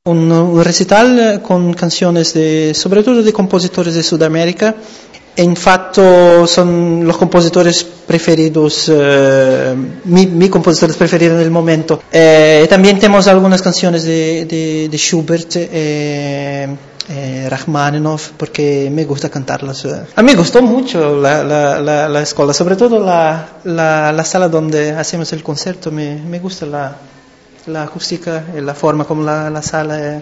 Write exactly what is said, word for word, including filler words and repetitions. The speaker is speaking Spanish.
Un, un recital con canciones de, sobre todo de compositores de Sudamérica. En fato son los compositores preferidos, eh, mi, mi compositores preferidos en el momento. Eh, también tenemos algunas canciones de, de, de Schubert, eh, eh, Rachmaninoff, porque me gusta cantarlas. A mí me gustó mucho la, la, la, la escuela, sobre todo la, la, la sala donde hacemos el concierto. Me, me gusta la, la acústica y la forma como la, la sala es.